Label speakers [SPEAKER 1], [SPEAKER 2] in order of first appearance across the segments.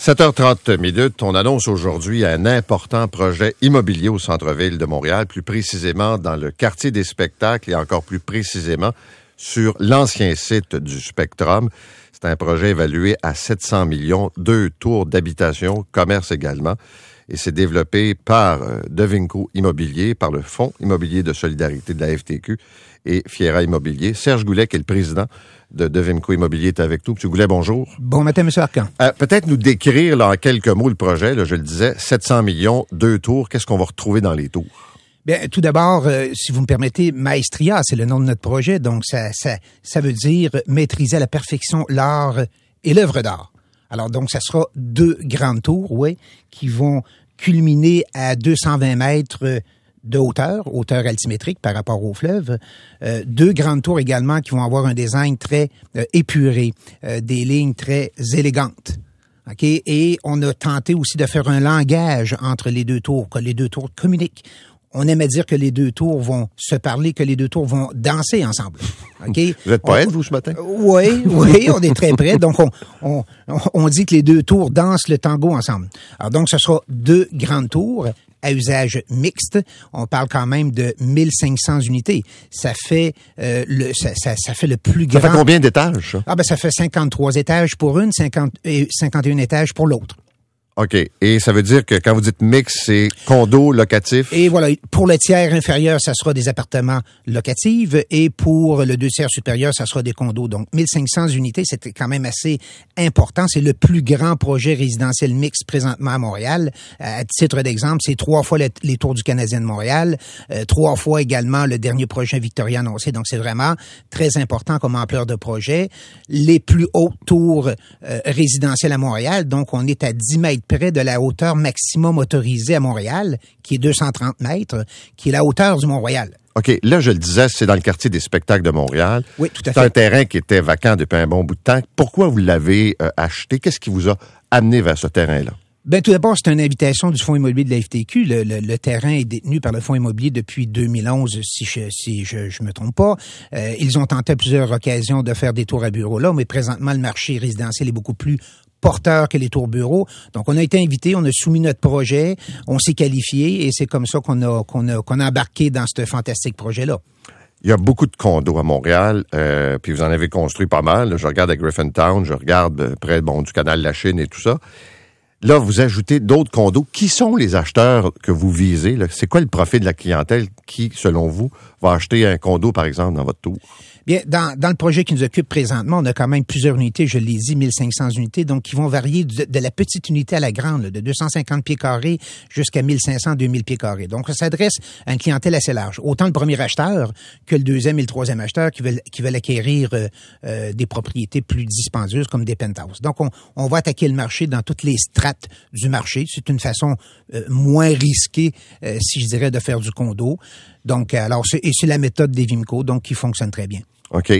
[SPEAKER 1] 7h30, on annonce aujourd'hui un important projet immobilier au centre-ville de Montréal, plus précisément dans le quartier des spectacles et encore plus précisément sur l'ancien site du Spectrum. C'est un projet évalué à 700 millions, 2 tours d'habitation, commerce également. Et c'est développé par Devinco Immobilier, par le Fonds immobilier de solidarité de la FTQ et Fiera Immobilier. Serge Goulet, qui est le président de Devinco Immobilier, est avec nous. M. Goulet, bonjour.
[SPEAKER 2] Bon matin, M. Arcan.
[SPEAKER 1] Peut-être nous décrire là, en quelques mots le projet. Là, je le disais, 700 millions, 2 tours. Qu'est-ce qu'on va retrouver dans les tours?
[SPEAKER 2] Bien, tout d'abord, si vous me permettez, Maestria, c'est le nom de notre projet. Donc, ça veut dire maîtriser à la perfection l'art et l'œuvre d'art. Alors, donc, ça sera 2 grandes tours, oui, qui vont culminer à 220 mètres de hauteur altimétrique par rapport au fleuve. 2 grandes tours également qui vont avoir un design très épuré, des lignes très élégantes. OK? Et on a tenté aussi de faire un langage entre les 2 tours, que les 2 tours communiquent. On aime à dire que les 2 tours vont se parler, que les 2 tours vont danser ensemble. OK?
[SPEAKER 1] Vous êtes poète, vous, ce matin?
[SPEAKER 2] Oui, on est très près. Donc, on dit que les 2 tours dansent le tango ensemble. Alors, donc, ce sera 2 grandes tours à usage mixte. On parle quand même de 1500 unités. Ça fait ça fait le plus grand.
[SPEAKER 1] Ça fait combien d'étages, ça?
[SPEAKER 2] Ça fait 53 étages pour une, 51 étages pour l'autre.
[SPEAKER 1] OK. Et ça veut dire que quand vous dites mix, c'est condo, locatif?
[SPEAKER 2] Et voilà. Pour le tiers inférieur, ça sera des appartements locatifs. Et pour le 2 tiers supérieur, ça sera des condos. Donc, 1500 unités, c'était quand même assez important. C'est le plus grand projet résidentiel mixte présentement à Montréal. À titre d'exemple, c'est 3 fois les tours du Canadien de Montréal, 3 fois également le dernier projet Victoria annoncé. Donc, c'est vraiment très important comme ampleur de projet. Les plus hautes tours résidentielles à Montréal, donc on est à 10 mètres près de la hauteur maximum autorisée à Montréal, qui est 230 mètres, qui est la hauteur du Mont-Royal.
[SPEAKER 1] OK. Là, je le disais, c'est dans le quartier des spectacles de Montréal.
[SPEAKER 2] Oui, tout à fait.
[SPEAKER 1] C'est un terrain qui était vacant depuis un bon bout de temps. Pourquoi vous l'avez acheté? Qu'est-ce qui vous a amené vers ce terrain-là?
[SPEAKER 2] Ben, tout d'abord, c'est une invitation du Fonds immobilier de la FTQ. Le terrain est détenu par le Fonds immobilier depuis 2011, si je me trompe pas. Ils ont tenté à plusieurs occasions de faire des tours à bureaux là, mais présentement, le marché résidentiel est beaucoup plus porteur que les tours bureaux. Donc, on a été invités, on a soumis notre projet, on s'est qualifié et c'est comme ça qu'on a embarqué dans ce fantastique projet-là.
[SPEAKER 1] Il y a beaucoup de condos à Montréal, puis vous en avez construit pas mal. Là, je regarde à Griffintown, je regarde près du canal de la Chine et tout ça. Là, vous ajoutez d'autres condos. Qui sont les acheteurs que vous visez? Là? C'est quoi le profil de la clientèle qui, selon vous, va acheter un condo, par exemple, dans votre tour?
[SPEAKER 2] Bien, dans le projet qui nous occupe présentement, on a quand même plusieurs unités, je l'ai dit, 1500 unités, donc qui vont varier de la petite unité à la grande, là, de 250 pieds carrés jusqu'à 1500, 2000 pieds carrés. Donc, ça s'adresse à une clientèle assez large. Autant le premier acheteur que le deuxième et le troisième acheteur qui veulent acquérir des propriétés plus dispendieuses comme des penthouses. Donc, on va attaquer le marché dans toutes les strates du marché. C'est une façon moins risquée, si je dirais, de faire du condo. Donc, c'est la méthode Devinco, donc qui fonctionne très bien.
[SPEAKER 1] OK.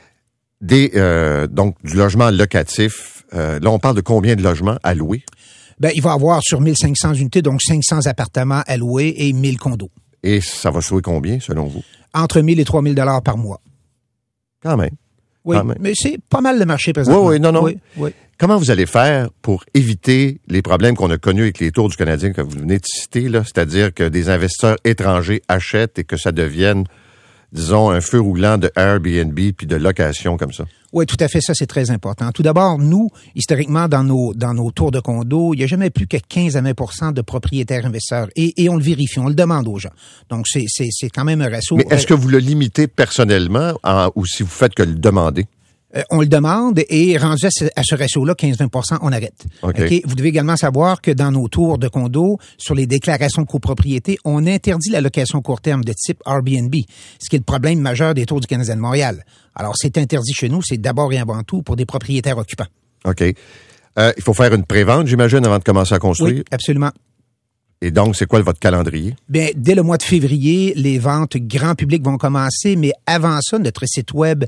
[SPEAKER 1] Donc, du logement locatif, là, on parle de combien de logements à louer?
[SPEAKER 2] Ben, il va y avoir sur 1500 unités, donc 500 appartements à louer et 1000 condos.
[SPEAKER 1] Et ça va se louer combien, selon vous?
[SPEAKER 2] Entre 1000 et 3000 $ par mois.
[SPEAKER 1] Quand même.
[SPEAKER 2] Oui,
[SPEAKER 1] quand même.
[SPEAKER 2] Mais c'est pas mal le marché présentement.
[SPEAKER 1] Oui, non.
[SPEAKER 2] Oui.
[SPEAKER 1] Comment vous allez faire pour éviter les problèmes qu'on a connus avec les tours du Canadien que vous venez de citer, là, c'est-à-dire que des investisseurs étrangers achètent et que ça devienne, disons, un feu roulant de Airbnb puis de location comme ça?
[SPEAKER 2] Oui, tout à fait, ça c'est très important. Tout d'abord, nous, historiquement, dans nos tours de condos, il n'y a jamais plus que 15 à 20% de propriétaires investisseurs. Et on le vérifie, on le demande aux gens. Donc, c'est quand même un ratio.
[SPEAKER 1] Mais est-ce que vous le limitez personnellement ou si vous faites que le demander?
[SPEAKER 2] On le demande et rendu à ce ratio-là, 15-20%, on arrête.
[SPEAKER 1] Okay.
[SPEAKER 2] Vous devez également savoir que dans nos tours de condos, sur les déclarations de copropriété, on interdit la location court terme de type Airbnb, ce qui est le problème majeur des tours du Canadien de Montréal. Alors, c'est interdit chez nous, c'est d'abord et avant tout pour des propriétaires occupants.
[SPEAKER 1] OK. Il faut faire une prévente, j'imagine, avant de commencer à construire?
[SPEAKER 2] Oui, absolument.
[SPEAKER 1] Et donc, c'est quoi votre calendrier?
[SPEAKER 2] Bien, dès le mois de février, les ventes grand public vont commencer, mais avant ça, notre site web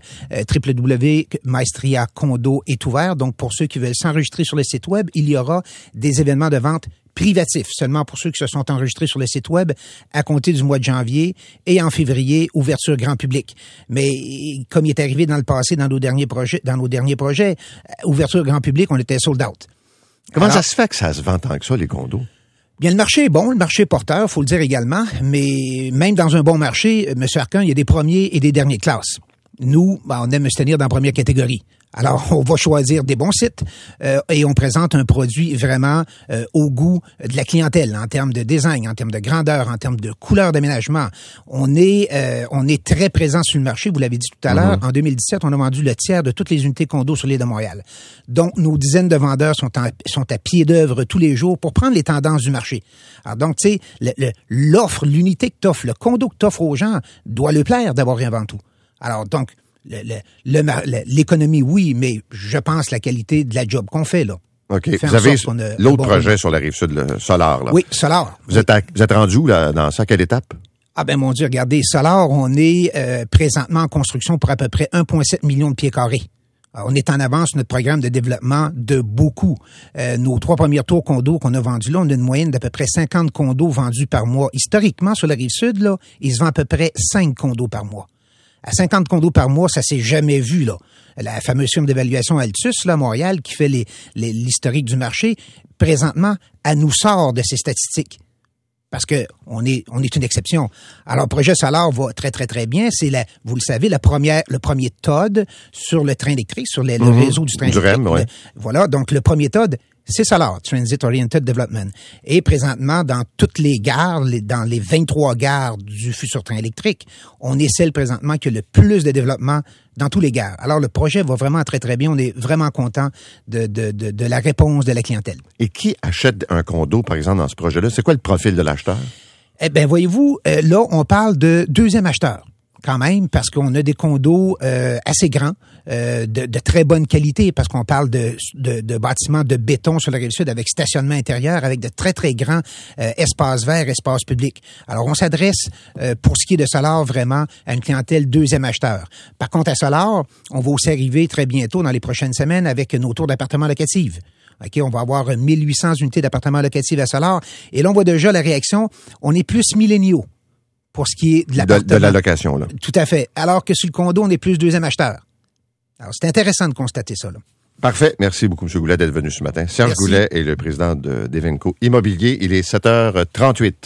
[SPEAKER 2] www.maestriacondo est ouvert. Donc, pour ceux qui veulent s'enregistrer sur le site web, il y aura des événements de vente privatifs, seulement pour ceux qui se sont enregistrés sur le site web à compter du mois de janvier et en février, ouverture grand public. Mais comme il est arrivé dans le passé, dans nos derniers projets, ouverture grand public, on était sold out.
[SPEAKER 1] Comment
[SPEAKER 2] Alors,
[SPEAKER 1] ça se fait que ça se vend tant que ça, les condos?
[SPEAKER 2] Bien, le marché est bon, le marché est porteur, faut le dire également, mais même dans un bon marché, M. Arcan, il y a des premiers et des derniers classes. Nous, on aime se tenir dans la première catégorie. Alors, on va choisir des bons sites et on présente un produit vraiment au goût de la clientèle en termes de design, en termes de grandeur, en termes de couleur d'aménagement. On est très présent sur le marché. Vous l'avez dit tout à l'heure. En 2017, on a vendu le tiers de toutes les unités condos sur l'île de Montréal. Donc, nos dizaines de vendeurs sont à pied d'œuvre tous les jours pour prendre les tendances du marché. Alors donc, tu sais, l'offre, l'unité que t'offres, le condo que t'offres aux gens doit leur plaire d'abord et avant tout. Alors donc, l'économie, oui, mais je pense la qualité de la job qu'on fait, là.
[SPEAKER 1] OK. Vous avez l'autre projet sur la Rive-Sud, le Solar, là.
[SPEAKER 2] Oui, Solar.
[SPEAKER 1] Vous êtes rendu où, là, dans ça? Quelle étape?
[SPEAKER 2] Ah ben, mon Dieu, regardez, Solar, on est présentement en construction pour à peu près 1,7 million de pieds carrés. On est en avance sur notre programme de développement de beaucoup. Nos 3 premiers tours condos qu'on a vendus là, on a une moyenne d'à peu près 50 condos vendus par mois. Historiquement, sur la Rive-Sud, là, il se vend à peu près 5 condos par mois. À 50 condos par mois, ça s'est jamais vu, là. La fameuse firme d'évaluation Altus, là, à Montréal, qui fait l'historique du marché, présentement, elle nous sort de ces statistiques. Parce que on est une exception. Alors, le projet Solar va très, très, très bien. C'est vous le savez, le premier TOD sur le train électrique, sur le réseau du train électrique.
[SPEAKER 1] REM, ouais.
[SPEAKER 2] Voilà. Donc, le premier TOD, c'est Solar, Transit Oriented Development. Et présentement, dans toutes les gares, dans les 23 gares du futur train électrique, on est celle présentement qui a le plus de développement dans tous les gares. Alors, le projet va vraiment très, très bien. On est vraiment content de la réponse de la clientèle.
[SPEAKER 1] Et qui achète un condo, par exemple, dans ce projet-là? C'est quoi le profil de l'acheteur?
[SPEAKER 2] Eh bien, voyez-vous, là, on parle de deuxième acheteur. Quand même, parce qu'on a des condos assez grands, de très bonne qualité, parce qu'on parle de bâtiments de béton sur la Rive-Sud avec stationnement intérieur, avec de très, très grands espaces verts, espaces publics. Alors, on s'adresse, pour ce qui est de Solar, vraiment à une clientèle deuxième acheteur. Par contre, à Solar, on va aussi arriver très bientôt, dans les prochaines semaines, avec nos tours d'appartements locatifs. OK, on va avoir 1800 unités d'appartements locatifs à Solar. Et là, on voit déjà la réaction. On est plus milléniaux pour ce qui est de l'appartement.
[SPEAKER 1] De la location, là.
[SPEAKER 2] Tout à fait. Alors que sur le condo, on est plus deuxième acheteur. Alors, c'est intéressant de constater ça, là.
[SPEAKER 1] Parfait. Merci beaucoup, M. Goulet, d'être venu ce matin. Serge Goulet est le président d'Evenco Immobilier. Il est 7h38.